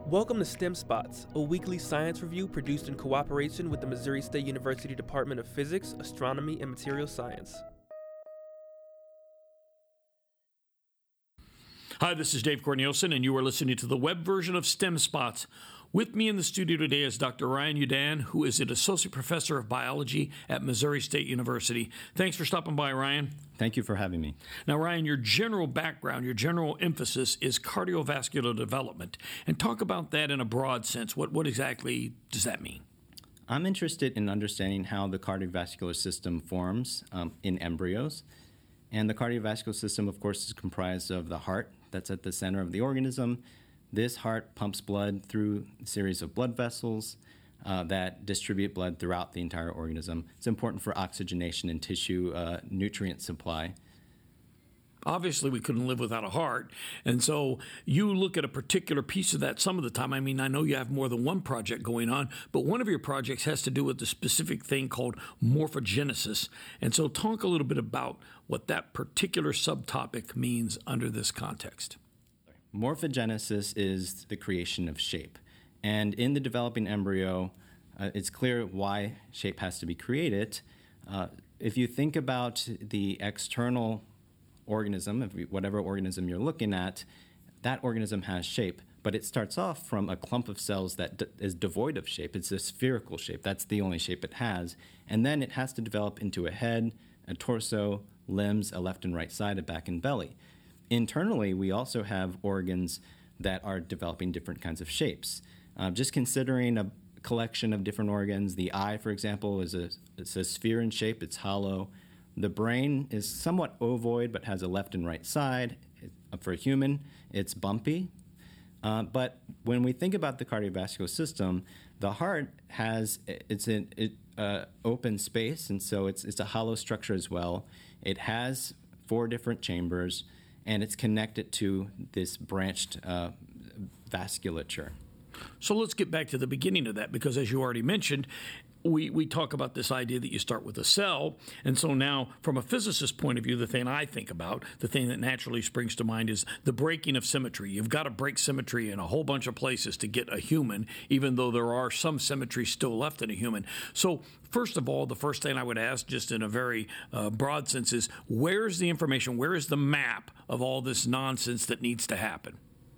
Welcome to STEM Spots, a weekly science review produced in cooperation with the Missouri State University Department of Physics, Astronomy, and Material Science. Hi, this is Dave Cornelison, and you are listening to the web version of STEM Spots. With me in the studio today is Dr. Ryan Udan, who is an associate professor of biology at Missouri State University. Thanks for stopping by, Ryan. Thank you for having me. Now, Ryan, your general background, your general emphasis is cardiovascular development. And talk about that in a broad sense. What exactly does that mean? I'm interested in understanding how the cardiovascular system forms in embryos. And the cardiovascular system, of course, is comprised of the heart that's at the center of the organism. This heart pumps blood through a series of blood vessels that distribute blood throughout the entire organism. It's important for oxygenation and tissue nutrient supply. Obviously, we couldn't live without a heart. And so you look at a particular piece of that some of the time. I mean, I know you have more than one project going on, but one of your projects has to do with the specific thing called morphogenesis. And so talk a little bit about what that particular subtopic means under this context. Morphogenesis is the creation of shape. And in the developing embryo, it's clear why shape has to be created. If you think about the external organism, whatever organism you're looking at, that organism has shape, but it starts off from a clump of cells that is devoid of shape. It's a spherical shape. That's the only shape it has. And then it has to develop into a head, a torso, limbs, a left and right side, a back and belly. Internally, we also have organs that are developing different kinds of shapes. Just considering a collection of different organs, the eye, for example, it's a sphere in shape. It's hollow. The brain is somewhat ovoid but has a left and right side. For a human, it's bumpy. But when we think about the cardiovascular system, the heart it's an open space, and so it's a hollow structure as well. It has 4 different chambers, and it's connected to this branched vasculature. So let's get back to the beginning of that, because as you already mentioned, we talk about this idea that you start with a cell. And so now, from a physicist's point of view, the thing I think about, the thing that naturally springs to mind is the breaking of symmetry. You've got to break symmetry in a whole bunch of places to get a human, even though there are some symmetry still left in a human. So first of all, the first thing I would ask, just in a very broad sense, is where's the information, where is the map of all this nonsense that needs to happen?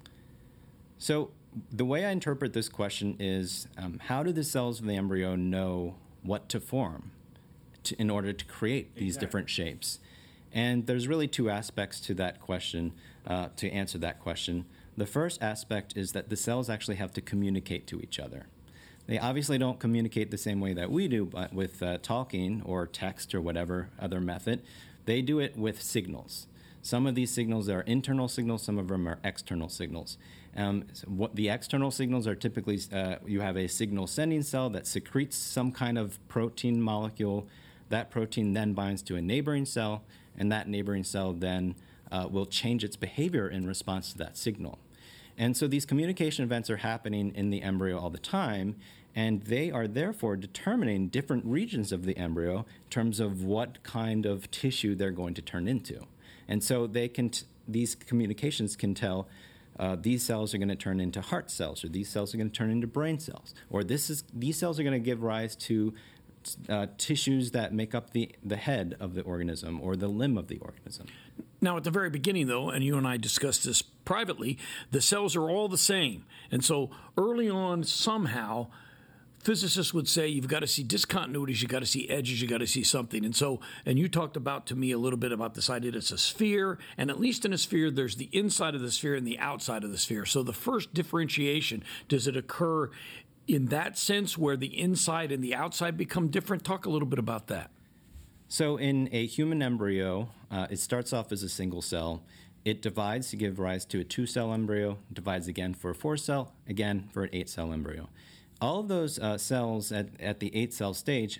So the way I interpret this question is, how do the cells of the embryo know what to form in order to create these different shapes? And there's really 2 aspects to that question, to answer that question. The first aspect is that the cells actually have to communicate to each other. They obviously don't communicate the same way that we do, but with talking or text or whatever other method. They do it with signals. Some of these signals are internal signals, some of them are external signals. What the external signals are typically, you have a signal sending cell that secretes some kind of protein molecule. That protein then binds to a neighboring cell, and that neighboring cell then will change its behavior in response to that signal. And so these communication events are happening in the embryo all the time, and they are therefore determining different regions of the embryo in terms of what kind of tissue they're going to turn into. And so these communications can tell these cells are going to turn into heart cells, or these cells are going to turn into brain cells, or these cells are going to give rise to tissues that make up the head of the organism or the limb of the organism. Now, at the very beginning, though, and you and I discussed this privately, the cells are all the same. And so early on, somehow, physicists would say you've got to see discontinuities, you've got to see edges, you've got to see something. And you talked about to me a little bit about this idea that it's a sphere, and at least in a sphere, there's the inside of the sphere and the outside of the sphere. So the first differentiation, does it occur in that sense where the inside and the outside become different? Talk a little bit about that. So in a human embryo, it starts off as a single cell. It divides to give rise to a 2-cell embryo, divides again for a 4-cell, again for an 8-cell embryo. All of those cells at the 8-cell stage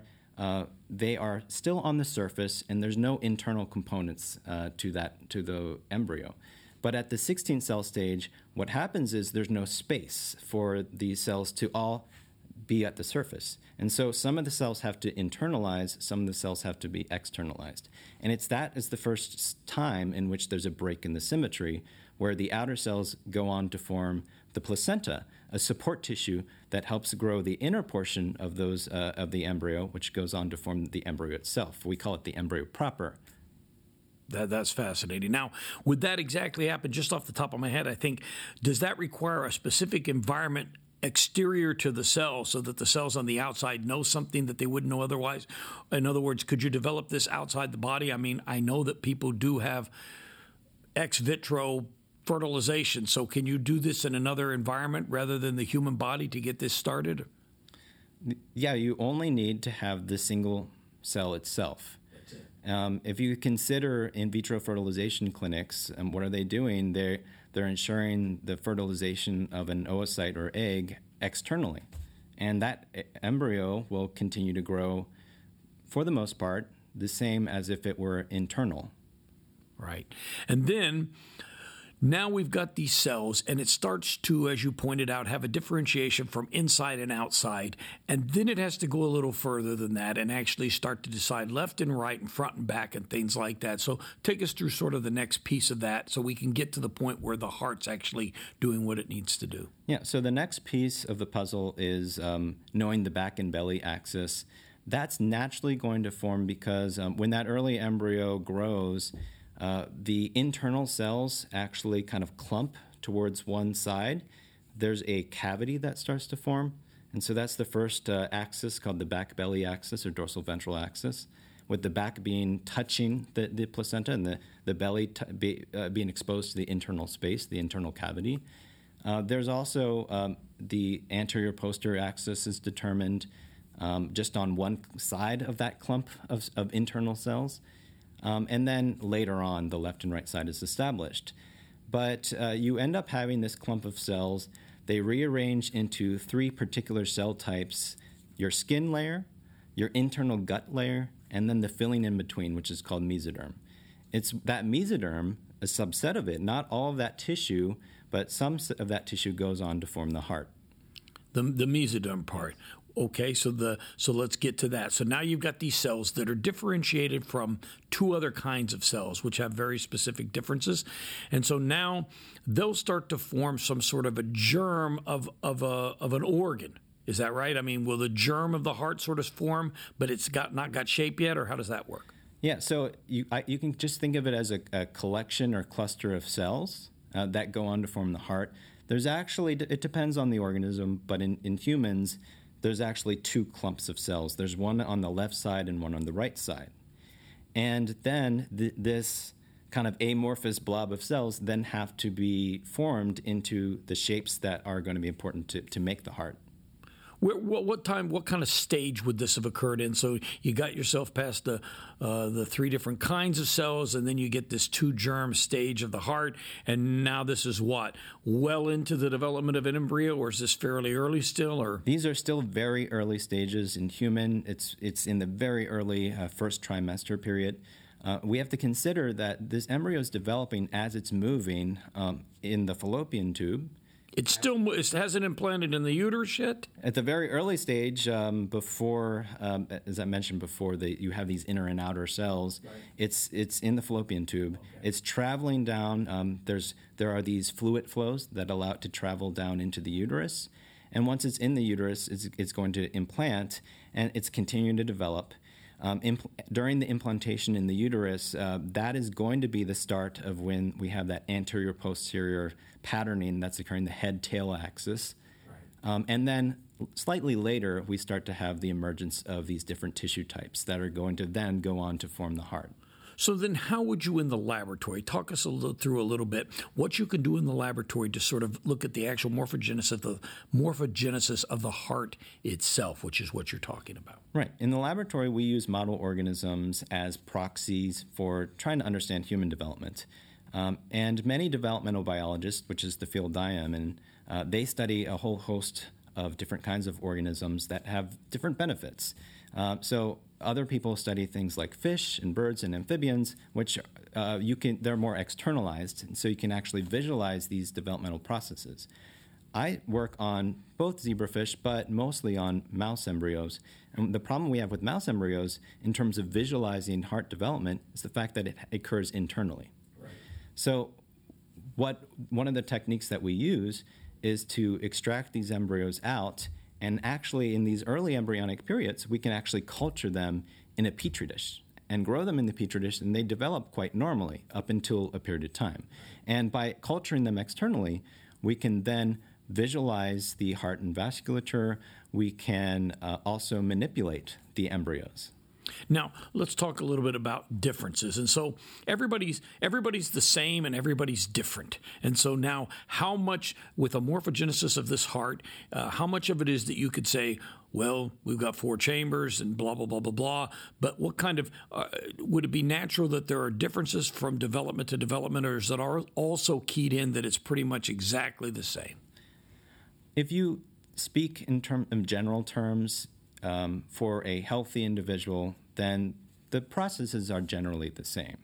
they are still on the surface, and there's no internal components to the embryo. But at the 16-cell stage, what happens is there's no space for these cells to all be at the surface. And so some of the cells have to internalize, some of the cells have to be externalized. And that is the first time in which there's a break in the symmetry, where the outer cells go on to form the placenta, a support tissue that helps grow the inner portion of those of the embryo, which goes on to form the embryo itself. We call it the embryo proper. That's fascinating. Now, would that exactly happen, just off the top of my head, I think, does that require a specific environment exterior to the cell so that the cells on the outside know something that they wouldn't know otherwise? In other words, could you develop this outside the body? I mean, I know that people do have ex vitro fertilization, so can you do this in another environment rather than the human body to get this started? Yeah, you only need to have the single cell itself. If you consider in vitro fertilization clinics, what are they doing? They're ensuring the fertilization of an oocyte or egg externally. And that embryo will continue to grow, for the most part, the same as if it were internal. Right. And then now we've got these cells, and it starts to, as you pointed out, have a differentiation from inside and outside. And then it has to go a little further than that and actually start to decide left and right and front and back and things like that. So take us through sort of the next piece of that so we can get to the point where the heart's actually doing what it needs to do. Yeah, so the next piece of the puzzle is knowing the back and belly axis. That's naturally going to form because when that early embryo grows, the internal cells actually kind of clump towards one side. There's a cavity that starts to form. And so that's the first axis called the back belly axis or dorsal ventral axis, with the back being touching the placenta and the belly being exposed to the internal space, the internal cavity. There's also the anterior posterior axis is determined just on one side of that clump of internal cells. And then later on, the left and right side is established. But you end up having this clump of cells. They rearrange into three particular cell types: your skin layer, your internal gut layer, and then the filling in between, which is called mesoderm. It's that mesoderm, a subset of it, not all of that tissue, but some of that tissue goes on to form the heart. The mesoderm part. Okay, so let's get to that. So now you've got these cells that are differentiated from two other kinds of cells, which have very specific differences. And so now they'll start to form some sort of a germ of an organ. Is that right? I mean, will the germ of the heart sort of form, but it's not got shape yet, or how does that work? Yeah, so you can just think of it as a collection or cluster of cells that go on to form the heart. There's actually, it depends on the organism, but in humans, there's actually two clumps of cells. There's one on the left side and one on the right side. And then this kind of amorphous blob of cells then have to be formed into the shapes that are going to be important to make the heart. What kind of stage would this have occurred in? So you got yourself past the three different kinds of cells, and then you get this two-germ stage of the heart, and now this is what? Well into the development of an embryo, or is this fairly early still? Or these are still very early stages in human. It's in the very early first trimester period. We have to consider that this embryo is developing as it's moving in the fallopian tube. It hasn't implanted in the uterus yet? At the very early stage, before, as I mentioned before, you have these inner and outer cells. Right. It's in the fallopian tube. Okay. It's traveling down. There are these fluid flows that allow it to travel down into the uterus. And once it's in the uterus, it's going to implant, and it's continuing to develop. During the implantation in the uterus, that is going to be the start of when we have that anterior-posterior patterning that's occurring, the head-tail axis. Right. And then slightly later, we start to have the emergence of these different tissue types that are going to then go on to form the heart. So then how would you in the laboratory, talk us through a little bit, what you can do in the laboratory to sort of look at the actual morphogenesis of the heart itself, which is what you're talking about? Right. In the laboratory, we use model organisms as proxies for trying to understand human development. And many developmental biologists, which is the field I am in, they study a whole host of different kinds of organisms that have different benefits. So other people study things like fish and birds and amphibians, which they're more externalized, and so you can actually visualize these developmental processes. I work on both zebrafish, but mostly on mouse embryos. And the problem we have with mouse embryos in terms of visualizing heart development is the fact that it occurs internally. Right. So one of the techniques that we use is to extract these embryos out, and actually in these early embryonic periods, we can actually culture them in a petri dish and grow them in the petri dish, and they develop quite normally up until a period of time. And by culturing them externally, we can then visualize the heart and vasculature. We can also manipulate the embryos. Now, let's talk a little bit about differences. And so everybody's the same and everybody's different. And so now, how much, with a morphogenesis of this heart, how much of it is that you could say, well, we've got 4 chambers and blah, blah, blah, blah, blah. But what kind of, would it be natural that there are differences from development to development, or is it also keyed in that it's pretty much exactly the same? If you speak in general terms, for a healthy individual, then the processes are generally the same.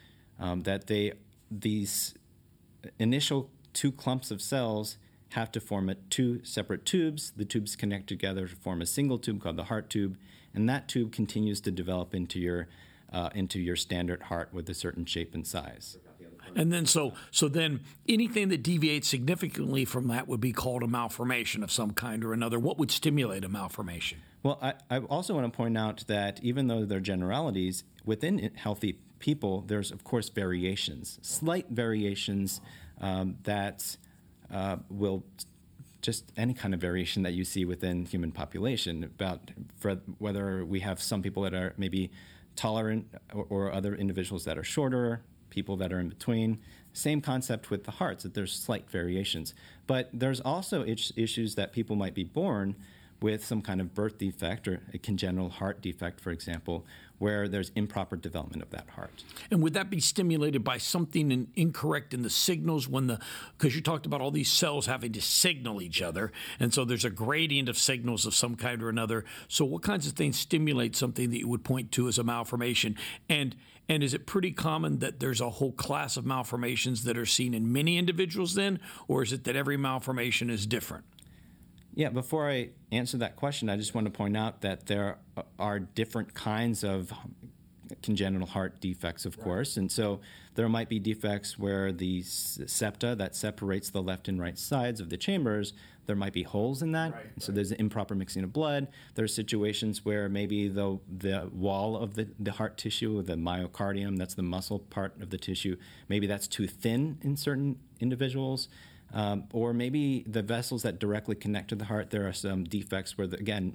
These initial 2 clumps of cells have to form 2 separate tubes. The tubes connect together to form a single tube called the heart tube, and that tube continues to develop into your standard heart with a certain shape and size. And then so then anything that deviates significantly from that would be called a malformation of some kind or another. What would stimulate a malformation? Well, I also want to point out that even though they're generalities, within healthy people, there's, of course, variations, slight variations that will just any kind of variation that you see within human population about whether we have some people that are maybe tolerant or other individuals that are shorter, people that are in between. Same concept with the hearts, that there's slight variations. But there's also issues that people might be born with some kind of birth defect or a congenital heart defect, for example, where there's improper development of that heart. And would that be stimulated by something incorrect in the signals because you talked about all these cells having to signal each other, and so there's a gradient of signals of some kind or another. So what kinds of things stimulate something that you would point to as a malformation? And is it pretty common that there's a whole class of malformations that are seen in many individuals then, or is it that every malformation is different? Yeah, before I answer that question, I just want to point out that there are different kinds of congenital heart defects, of course. And so there might be defects where the septa that separates the left and right sides of the chambers, there might be holes in that. So there's an improper mixing of blood. There are situations where maybe the wall of the heart tissue, the myocardium, that's the muscle part of the tissue, maybe that's too thin in certain individuals. Or maybe the vessels that directly connect to the heart, there are some defects where,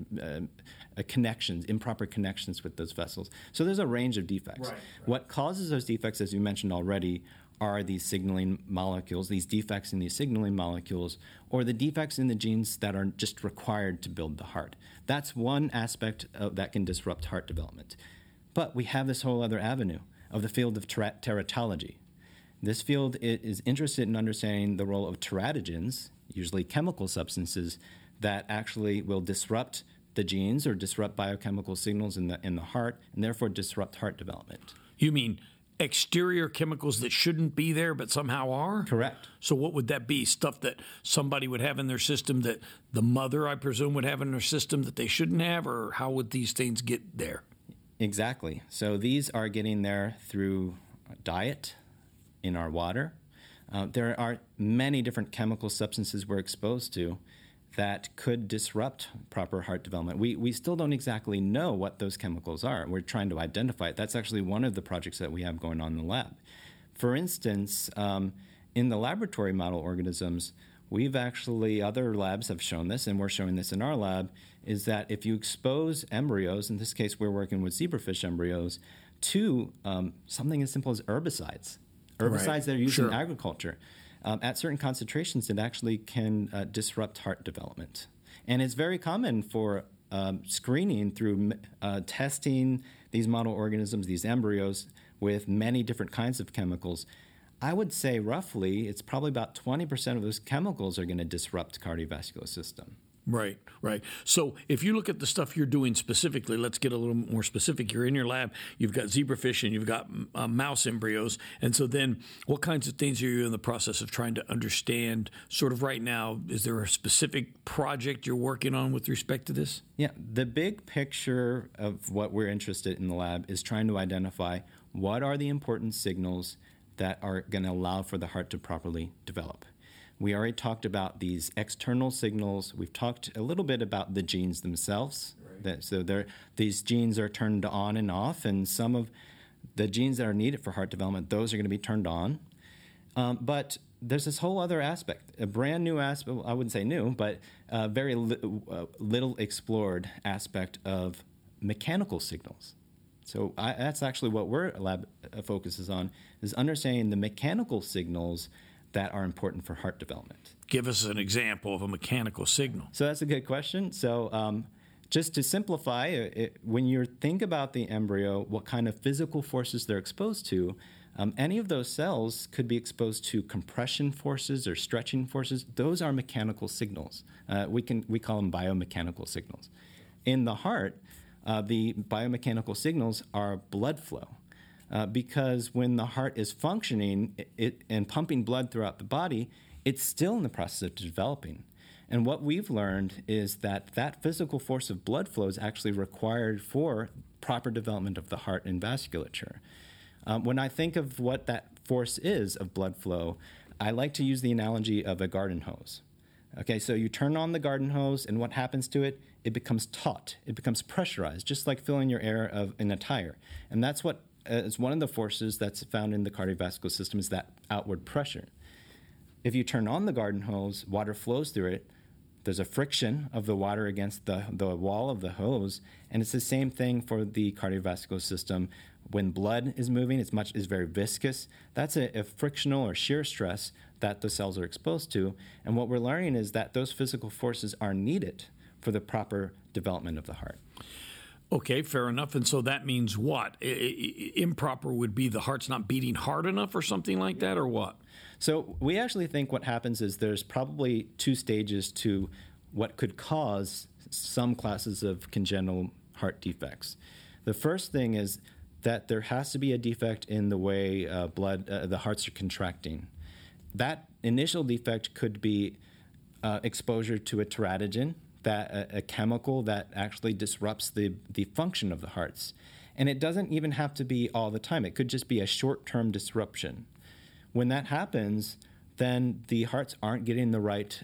improper connections with those vessels. So there's a range of defects. Right. What causes those defects, as you mentioned already, are these signaling molecules, these defects in these signaling molecules, or the defects in the genes that are just required to build the heart. That's one aspect that can disrupt heart development. But we have this whole other avenue of the field of teratology. This field is interested in understanding the role of teratogens, usually chemical substances, that actually will disrupt the genes or disrupt biochemical signals in the heart, and therefore disrupt heart development. You mean exterior chemicals that shouldn't be there but somehow are? Correct. So what would that be? Stuff that somebody would have in their system that the mother, I presume, would have in their system that they shouldn't have, or how would these things get there? Exactly. So these are getting there through diet, in our water. There are many different chemical substances we're exposed to that could disrupt proper heart development. We still don't exactly know what those chemicals are. We're trying to identify it. That's actually one of the projects that we have going on in the lab. For instance, in the laboratory model organisms, other labs have shown this, and we're showing this in our lab, is that if you expose embryos, in this case we're working with zebrafish embryos, to something as simple as herbicides that are used in agriculture. At certain concentrations, it actually can disrupt heart development. And it's very common for screening through testing these model organisms, these embryos, with many different kinds of chemicals. I would say roughly it's probably about 20% of those chemicals are going to disrupt the cardiovascular system. Right. So if you look at the stuff you're doing specifically, let's get a little more specific. You're in your lab, you've got zebrafish and you've got mouse embryos. And so then what kinds of things are you in the process of trying to understand sort of right now? Is there a specific project you're working on with respect to this? Yeah, the big picture of what we're interested in the lab is trying to identify what are the important signals that are going to allow for the heart to properly develop. We already talked about these external signals. We've talked a little bit about the genes themselves. Right. These genes are turned on and off, and some of the genes that are needed for heart development, those are going to be turned on. But there's this whole other aspect, a brand new aspect, I wouldn't say new, but very little explored aspect of mechanical signals. So that's actually what our lab focuses on, is understanding the mechanical signals that are important for heart development. Give us an example of a mechanical signal. So that's a good question. So just to simplify, when you think about the embryo, what kind of physical forces they're exposed to, any of those cells could be exposed to compression forces or stretching forces. Those are mechanical signals. We call them biomechanical signals. In the heart, the biomechanical signals are blood flow. Because when the heart is functioning and pumping blood throughout the body, it's still in the process of developing. And what we've learned is that physical force of blood flow is actually required for proper development of the heart and vasculature. When I think of what that force is of blood flow, I like to use the analogy of a garden hose. Okay, so you turn on the garden hose, and what happens to it? It becomes taut. It becomes pressurized, just like filling your air in a tire. And that's what is one of the forces that's found in the cardiovascular system, is that outward pressure. If you turn on the garden hose, water flows through it. There's a friction of the water against the wall of the hose, and it's the same thing for the cardiovascular system. When blood is moving, it's very viscous. That's a frictional or shear stress that the cells are exposed to. And what we're learning is that those physical forces are needed for the proper development of the heart. Okay, fair enough. And so that means what? Improper would be the heart's not beating hard enough or something like that, or what? So we actually think what happens is there's probably two stages to what could cause some classes of congenital heart defects. The first thing is that there has to be a defect in the way the hearts are contracting. That initial defect could be exposure to a teratogen, a chemical that actually disrupts the function of the hearts. And it doesn't even have to be all the time. It could just be a short-term disruption. When that happens, then the hearts aren't getting the right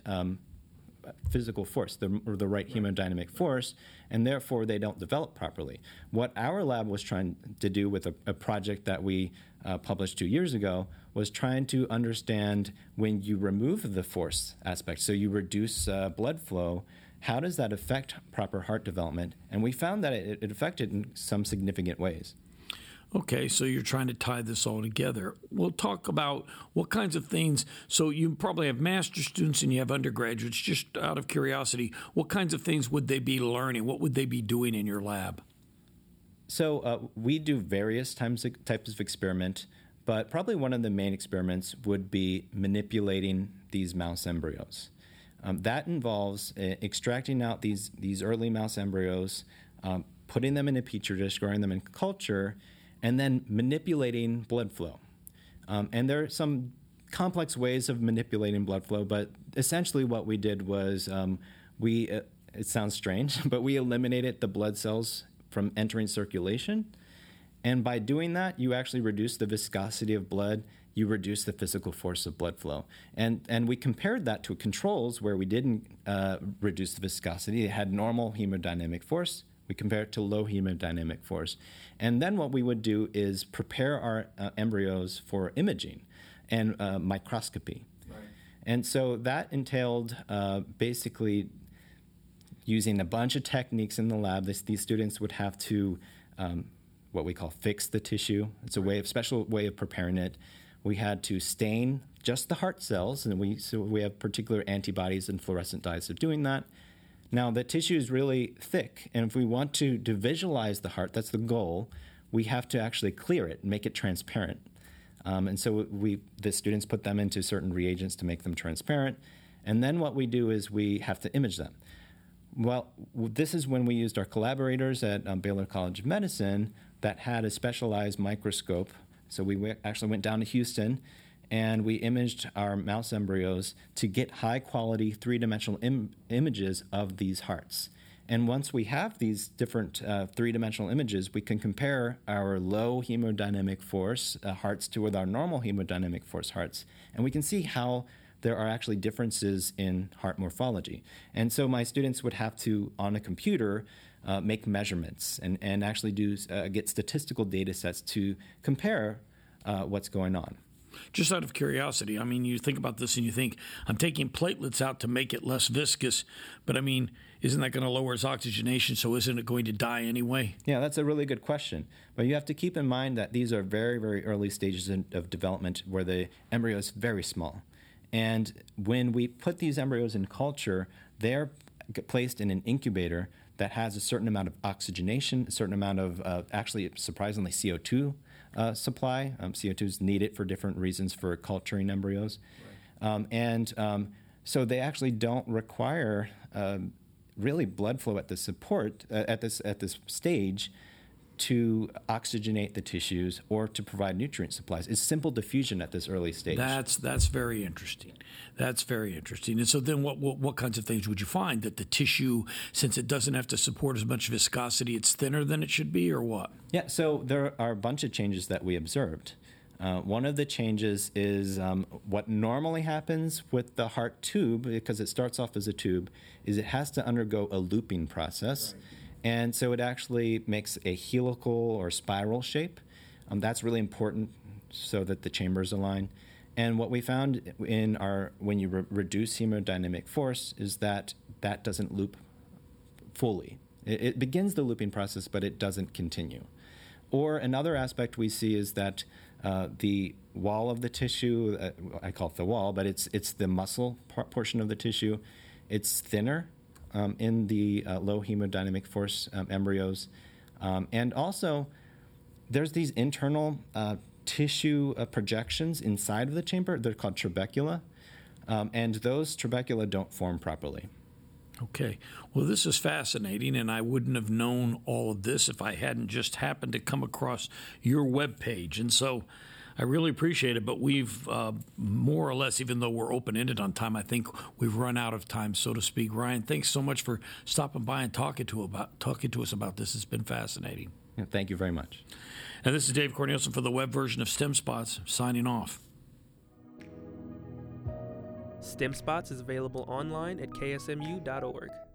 physical force, the right hemodynamic force, and therefore they don't develop properly. What our lab was trying to do with a project that we published 2 years ago was trying to understand, when you remove the force aspect, so you reduce blood flow, how does that affect proper heart development? And we found that it affected in some significant ways. Okay, so you're trying to tie this all together. We'll talk about what kinds of things. So you probably have master's students and you have undergraduates. Just out of curiosity, what kinds of things would they be learning? What would they be doing in your lab? So we do various types of experiment, but probably one of the main experiments would be manipulating these mouse embryos. That involves extracting out these early mouse embryos, putting them in a petri dish, growing them in culture, and then manipulating blood flow. And there are some complex ways of manipulating blood flow, but essentially what we did was it sounds strange, but we eliminated the blood cells from entering circulation. And by doing that, you actually reduce the viscosity of blood, you reduce the physical force of blood flow. And we compared that to controls where we didn't reduce the viscosity. It had normal hemodynamic force. We compare it to low hemodynamic force. And then what we would do is prepare our embryos for imaging and microscopy. Right. And so that entailed basically using a bunch of techniques in the lab. These students would have to what we call fix the tissue. It's a special way of preparing it. We had to stain just the heart cells, and we have particular antibodies and fluorescent dyes of doing that. Now, the tissue is really thick, and if we want to visualize the heart, that's the goal, we have to actually clear it and make it transparent. And so the students put them into certain reagents to make them transparent, and then what we do is we have to image them. Well, this is when we used our collaborators at Baylor College of Medicine that had a specialized microscope. So we actually went down to Houston, and we imaged our mouse embryos to get high-quality three-dimensional images of these hearts. And once we have these different three-dimensional images, we can compare our low hemodynamic force hearts to with our normal hemodynamic force hearts. And we can see how there are actually differences in heart morphology. And so my students would have to, on a computer, make measurements and actually get statistical data sets to compare what's going on. Just out of curiosity, I mean, you think about this and you think, I'm taking platelets out to make it less viscous, but I mean, isn't that going to lower its oxygenation, so isn't it going to die anyway? Yeah, that's a really good question. But you have to keep in mind that these are very, very early stages of development where the embryo is very small. And when we put these embryos in culture, they're placed in an incubator that has a certain amount of oxygenation, a certain amount of, actually, surprisingly, CO2 supply. CO2 is needed for different reasons for culturing embryos. Right. So they actually don't require really blood flow at the support, at this stage, to oxygenate the tissues or to provide nutrient supplies. It's simple diffusion at this early stage. That's very interesting. That's very interesting. And so then what kinds of things would you find? That the tissue, since it doesn't have to support as much viscosity, it's thinner than it should be, or what? Yeah, so there are a bunch of changes that we observed. One of the changes is what normally happens with the heart tube, because it starts off as a tube, is it has to undergo a looping process. Right. And so it actually makes a helical or spiral shape. That's really important so that the chambers align. And what we found when you reduce hemodynamic force is that doesn't loop fully. It begins the looping process, but it doesn't continue. Or another aspect we see is that the wall of the tissue, I call it the wall, but it's the muscle portion of the tissue, it's thinner in the low hemodynamic force embryos. And also, there's these internal tissue projections inside of the chamber. They're called trabecula. And those trabecula don't form properly. Okay. Well, this is fascinating, and I wouldn't have known all of this if I hadn't just happened to come across your webpage. And so I really appreciate it, but we've more or less, even though we're open-ended on time, I think we've run out of time, so to speak. Ryan, thanks so much for stopping by and talking to us about this. It's been fascinating. Yeah, thank you very much. And this is Dave Cornelison for the web version of STEM Spots, signing off. STEM Spots is available online at ksmu.org.